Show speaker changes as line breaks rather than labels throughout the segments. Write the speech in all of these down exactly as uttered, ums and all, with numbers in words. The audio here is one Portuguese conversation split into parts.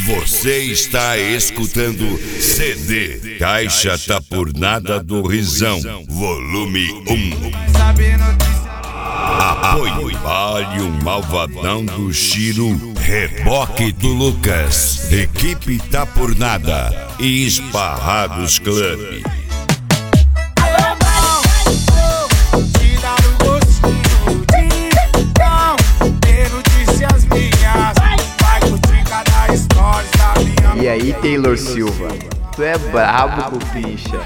Você está escutando C D Caixa Tá Por Nada do Rizão, volume um. Apoio Vale um Malvadão do Chiro, Reboque do Lucas, Equipe Tá Por Nada e Esparrados Club.
E aí, Taylor Silva, tu é brabo, Cupincha.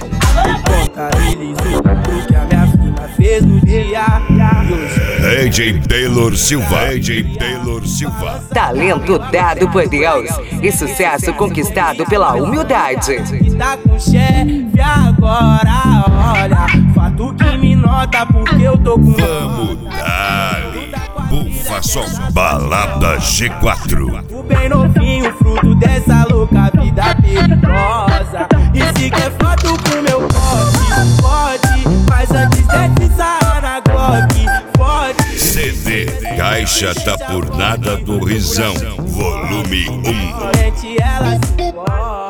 D J Taylor Silva, D J Taylor Silva.
Talento dado por Deus e sucesso conquistado pela humildade.
Tá com chefe agora, olha, fato que me nota porque eu tô com...
Vamos dali, bufa som, balada G quatro.
O bem novinho, fruto dessa louca vida perigosa. E se quer foto pro meu pote, pode, mas antes desse Sahara Glock, pode.
C D Caixa Tá Por Nada do Rizão, volume um.
Ela se pode.